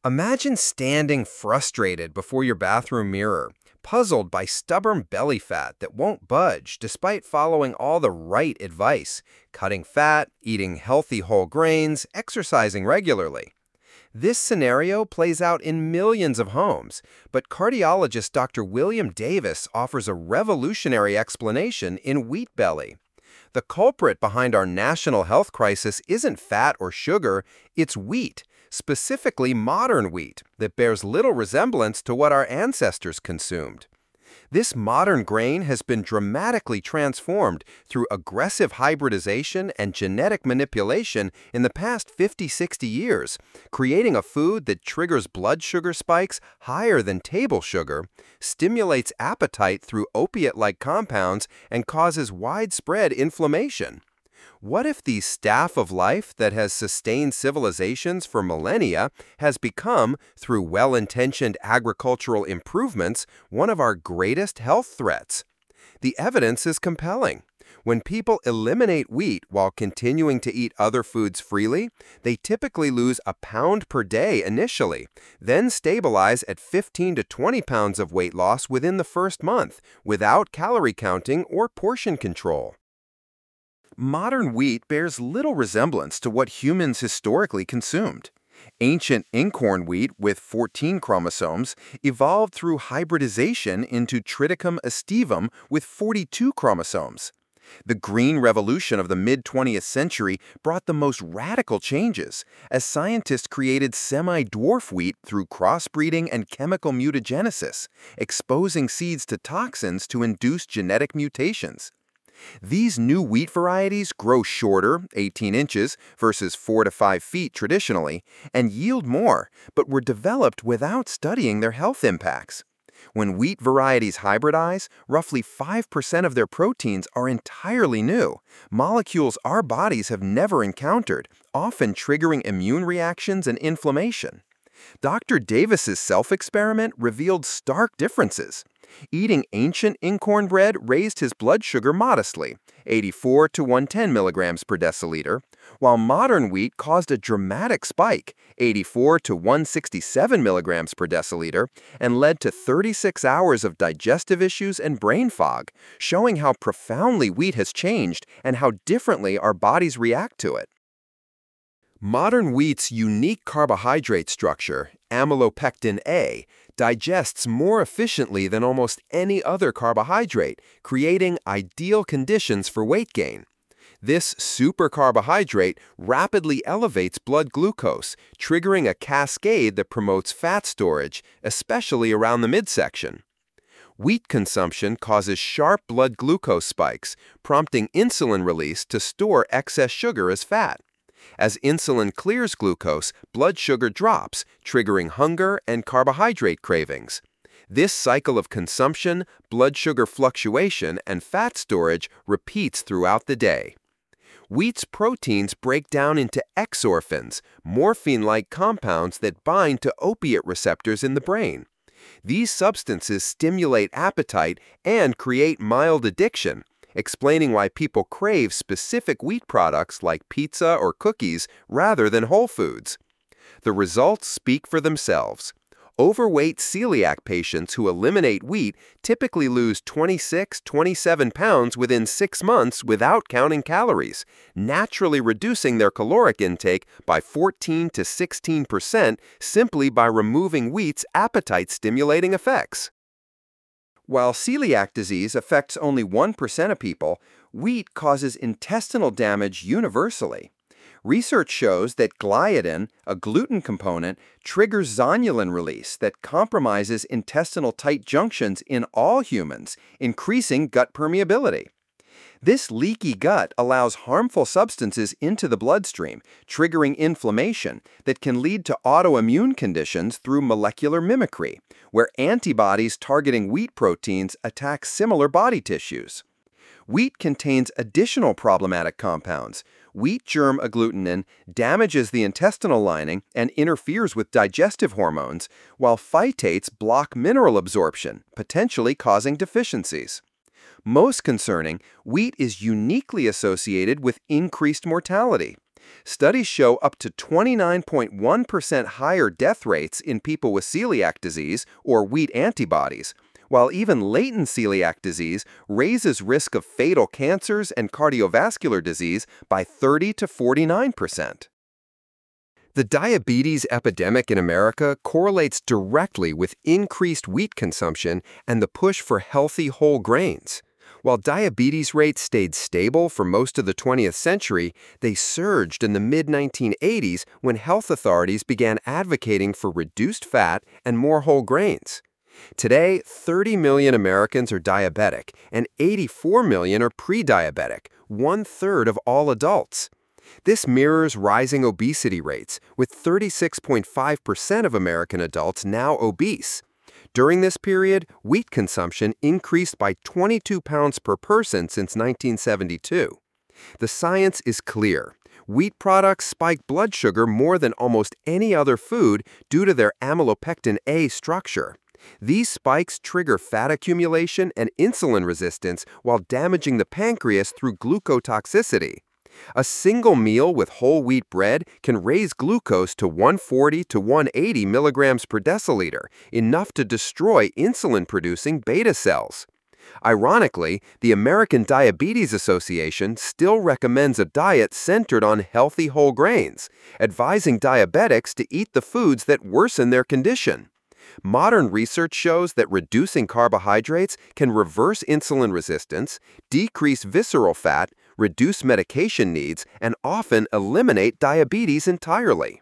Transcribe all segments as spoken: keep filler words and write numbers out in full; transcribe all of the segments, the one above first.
Imagine standing frustrated before your bathroom mirror, puzzled by stubborn belly fat that won't budge despite following all the right advice, cutting fat, eating healthy whole grains, exercising regularly. This scenario plays out in millions of homes, but cardiologist Doctor William Davis offers a revolutionary explanation in wheat belly. The culprit behind our national health crisis isn't fat or sugar, it's wheat, specifically modern wheat, that bears little resemblance to what our ancestors consumed. This modern grain has been dramatically transformed through aggressive hybridization and genetic manipulation in the past fifty, sixty years, creating a food that triggers blood sugar spikes higher than table sugar, stimulates appetite through opiate-like compounds, and causes widespread inflammation. What if the staff of life that has sustained civilizations for millennia has become, through well-intentioned agricultural improvements, one of our greatest health threats? The evidence is compelling. When people eliminate wheat while continuing to eat other foods freely, they typically lose a pound per day initially, then stabilize at fifteen to twenty pounds of weight loss within the first month, without calorie counting or portion control. Modern wheat bears little resemblance to what humans historically consumed. Ancient inkhorn wheat with fourteen chromosomes evolved through hybridization into Triticum aestivum with forty-two chromosomes. The green revolution of the mid twentieth century brought the most radical changes, as scientists created semi-dwarf wheat through crossbreeding and chemical mutagenesis, exposing seeds to toxins to induce genetic mutations. These new wheat varieties grow shorter, eighteen inches, versus four to five feet traditionally, and yield more, but were developed without studying their health impacts. When wheat varieties hybridize, roughly five percent of their proteins are entirely new, molecules our bodies have never encountered, often triggering immune reactions and inflammation. Doctor Davis's self-experiment revealed stark differences. Eating ancient inkhorn bread raised his blood sugar modestly, eighty-four to one hundred ten milligrams per deciliter, while modern wheat caused a dramatic spike, eighty-four to one hundred sixty-seven milligrams per deciliter, and led to thirty-six hours of digestive issues and brain fog, showing how profoundly wheat has changed and how differently our bodies react to it. Modern wheat's unique carbohydrate structure, amylopectin A, digests more efficiently than almost any other carbohydrate, creating ideal conditions for weight gain. This supercarbohydrate rapidly elevates blood glucose, triggering a cascade that promotes fat storage, especially around the midsection. Wheat consumption causes sharp blood glucose spikes, prompting insulin release to store excess sugar as fat. As insulin clears glucose, blood sugar drops, triggering hunger and carbohydrate cravings. This cycle of consumption, blood sugar fluctuation, and fat storage repeats throughout the day. Wheat's proteins break down into exorphins, morphine-like compounds that bind to opiate receptors in the brain. These substances stimulate appetite and create mild addiction, explaining why people crave specific wheat products like pizza or cookies rather than whole foods. The results speak for themselves. Overweight celiac patients who eliminate wheat typically lose twenty-six to twenty-seven pounds within six months without counting calories, naturally reducing their caloric intake by fourteen to sixteen percent simply by removing wheat's appetite-stimulating effects. While celiac disease affects only one percent of people, wheat causes intestinal damage universally. Research shows that gliadin, a gluten component, triggers zonulin release that compromises intestinal tight junctions in all humans, increasing gut permeability. This leaky gut allows harmful substances into the bloodstream, triggering inflammation that can lead to autoimmune conditions through molecular mimicry, where antibodies targeting wheat proteins attack similar body tissues. Wheat contains additional problematic compounds. Wheat germ agglutinin damages the intestinal lining and interferes with digestive hormones, while phytates block mineral absorption, potentially causing deficiencies. Most concerning, wheat is uniquely associated with increased mortality. Studies show up to twenty-nine point one percent higher death rates in people with celiac disease or wheat antibodies, while even latent celiac disease raises risk of fatal cancers and cardiovascular disease by thirty to forty-nine percent. The diabetes epidemic in America correlates directly with increased wheat consumption and the push for healthy whole grains. While diabetes rates stayed stable for most of the twentieth century, they surged in the mid nineteen eighties when health authorities began advocating for reduced fat and more whole grains. Today, thirty million Americans are diabetic and eighty-four million are pre-diabetic, one-third of all adults. This mirrors rising obesity rates, with thirty-six point five percent of American adults now obese. During this period, wheat consumption increased by twenty-two pounds per person since nineteen seventy-two. The science is clear. Wheat products spike blood sugar more than almost any other food due to their amylopectin A structure. These spikes trigger fat accumulation and insulin resistance while damaging the pancreas through glucotoxicity. A single meal with whole wheat bread can raise glucose to one forty to one eighty milligrams per deciliter, enough to destroy insulin-producing beta cells. Ironically, the American Diabetes Association still recommends a diet centered on healthy whole grains, advising diabetics to eat the foods that worsen their condition. Modern research shows that reducing carbohydrates can reverse insulin resistance, decrease visceral fat, reduce medication needs, and often eliminate diabetes entirely.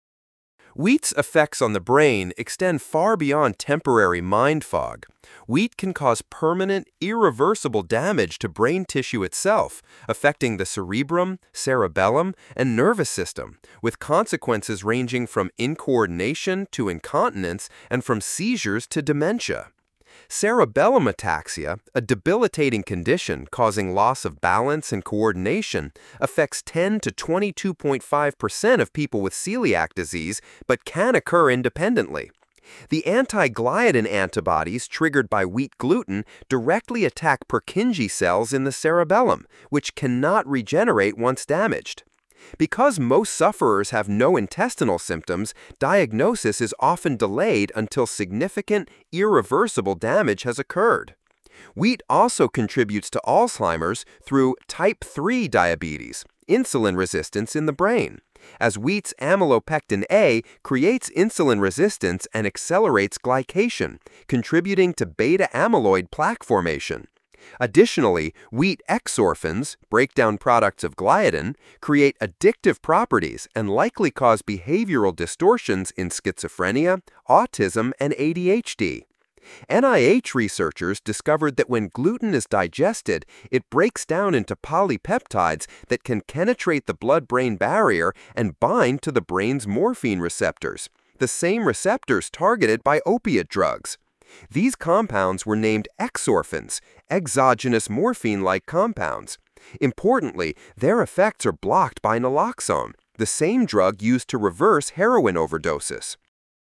Wheat's effects on the brain extend far beyond temporary mind fog. Wheat can cause permanent, irreversible damage to brain tissue itself, affecting the cerebrum, cerebellum, and nervous system, with consequences ranging from incoordination to incontinence and from seizures to dementia. Cerebellum ataxia, a debilitating condition causing loss of balance and coordination, affects ten to twenty-two point five percent of people with celiac disease but can occur independently. The anti-gliadin antibodies triggered by wheat gluten directly attack Purkinje cells in the cerebellum, which cannot regenerate once damaged. Because most sufferers have no intestinal symptoms, diagnosis is often delayed until significant, irreversible damage has occurred. Wheat also contributes to Alzheimer's through type three diabetes, insulin resistance in the brain, as wheat's amylopectin A creates insulin resistance and accelerates glycation, contributing to beta amyloid plaque formation. Additionally, wheat exorphins, breakdown products of gliadin, create addictive properties and likely cause behavioral distortions in schizophrenia, autism, and A D H D. N I H researchers discovered that when gluten is digested, it breaks down into polypeptides that can penetrate the blood-brain barrier and bind to the brain's morphine receptors, the same receptors targeted by opiate drugs. These compounds were named exorphins, exogenous morphine-like compounds. Importantly, their effects are blocked by naloxone, the same drug used to reverse heroin overdoses.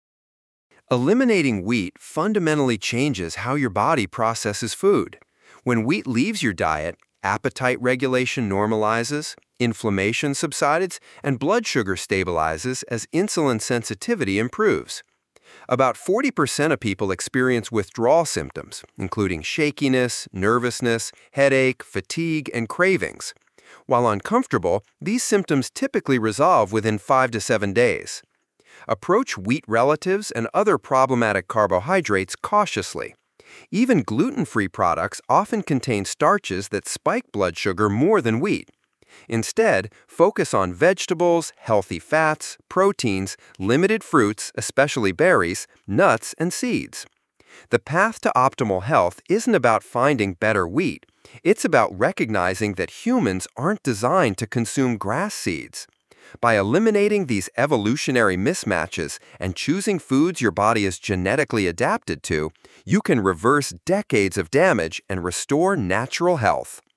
Eliminating wheat fundamentally changes how your body processes food. When wheat leaves your diet, appetite regulation normalizes, inflammation subsides, and blood sugar stabilizes as insulin sensitivity improves. About forty percent of people experience withdrawal symptoms, including shakiness, nervousness, headache, fatigue, and cravings. While uncomfortable, these symptoms typically resolve within five to seven days. Approach wheat relatives and other problematic carbohydrates cautiously. Even gluten-free products often contain starches that spike blood sugar more than wheat. Instead, focus on vegetables, healthy fats, proteins, limited fruits, especially berries, nuts, and seeds. The path to optimal health isn't about finding better wheat. It's about recognizing that humans aren't designed to consume grass seeds. By eliminating these evolutionary mismatches and choosing foods your body is genetically adapted to, you can reverse decades of damage and restore natural health.